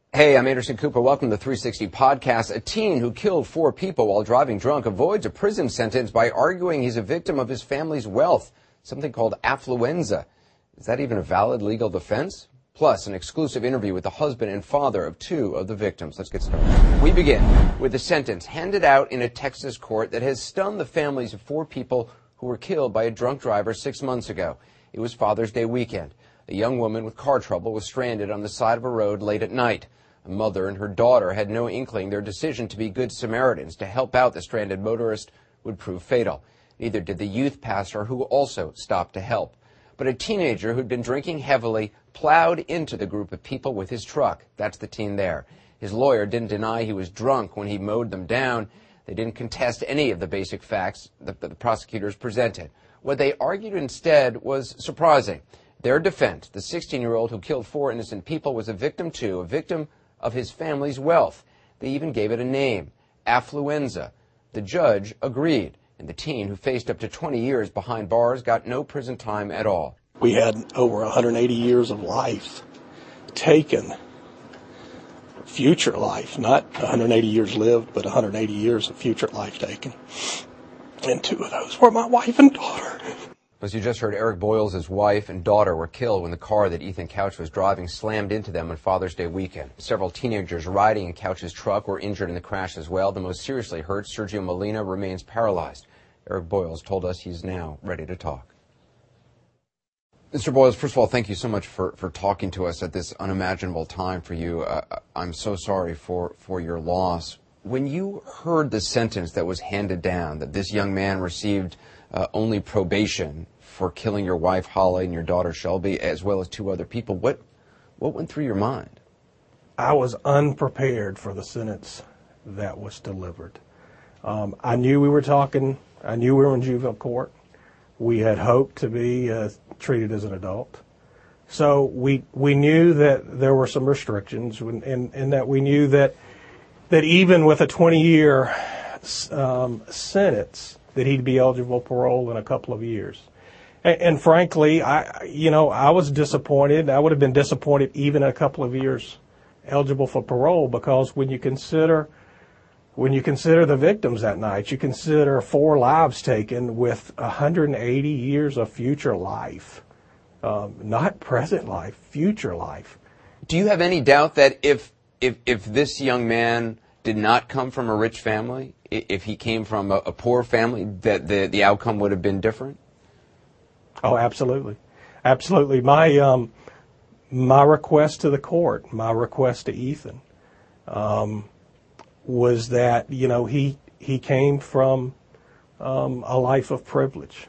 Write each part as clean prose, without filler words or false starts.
Hey, I'm Anderson Cooper. Welcome to the 360 podcast. A teen who killed 4 people while driving drunk avoids a prison sentence by arguing he's a victim of his family's wealth, something called affluenza. Is that even a valid legal defense? Plus, an exclusive interview with the husband and father of 2 of the victims. Let's get started. We begin with a sentence handed out in a Texas court that has stunned the families of 4 people who were killed by a drunk driver 6 months ago. It was Father's Day weekend. A young woman with car trouble was stranded on the side of a road late at night. A mother and her daughter had no inkling their decision to be good Samaritans to help out the stranded motorist would prove fatal. Neither did the youth pastor, who also stopped to help. But a teenager who'd been drinking heavily plowed into the group of people with his truck. That's the teen there. His lawyer didn't deny he was drunk when he mowed them down. They didn't contest any of the basic facts that the prosecutors presented. What they argued instead was surprising. Their defense, the 16-year-old who killed 4 innocent people, was a victim too, a victim of his family's wealth. They even gave it a name, affluenza. The judge agreed, and the teen, who faced up to 20 years behind bars, got no prison time at all. We had over 180 years of life taken, future life, not 180 years lived, but 180 years of future life taken. And 2 of those were my wife and daughter. As you just heard, Eric Boyles' wife and daughter were killed when the car that Ethan Couch was driving slammed into them on Father's Day weekend. Several teenagers riding in Couch's truck were injured in the crash as well. The most seriously hurt, Sergio Molina, remains paralyzed. Eric Boyles told us he's now ready to talk. Mr. Boyles, first of all, thank you so much for talking to us at this unimaginable time for you. I'm so sorry for your loss. When you heard the sentence that was handed down, that this young man received only probation for killing your wife, Holly, and your daughter, Shelby, as well as 2 other people, what went through your mind? I was unprepared for the sentence that was delivered. I knew we were in juvenile court. We had hoped to be treated as an adult. So we knew that there were some restrictions, and that we knew that even with a 20-year sentence, that he'd be eligible for parole in a couple of years. And frankly, I was disappointed. I would have been disappointed even a couple of years eligible for parole, because when you consider the victims that night, you consider 4 lives taken with 180 years of future life, not present life, future life. Do you have any doubt that if this young man did not come from a rich family, if he came from a poor family, that the outcome would have been different? Oh, absolutely. Absolutely. My request to the court, my request to Ethan, was that, he came from a life of privilege.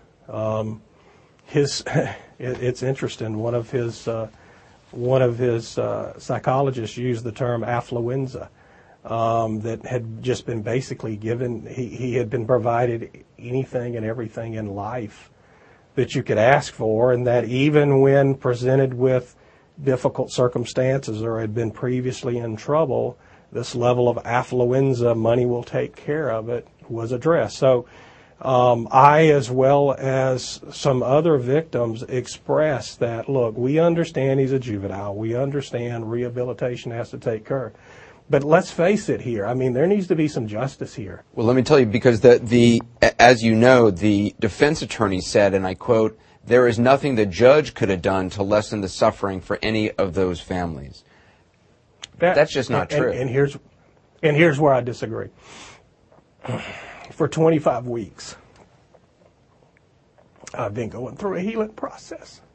It's interesting. One of his psychologists used the term affluenza. That had just been basically given, he had been provided anything and everything in life that you could ask for, and that even when presented with difficult circumstances or had been previously in trouble, this level of affluenza, money will take care of it, was addressed. So I, as well as some other victims, expressed that, look, we understand he's a juvenile. We understand rehabilitation has to take care. But let's face it here. I mean, there needs to be some justice here. Well, let me tell you, because as you know, the defense attorney said, and I quote, "There is nothing the judge could have done to lessen the suffering for any of those families." That's just not true. And here's where I disagree. For 25 weeks, I've been going through a healing process.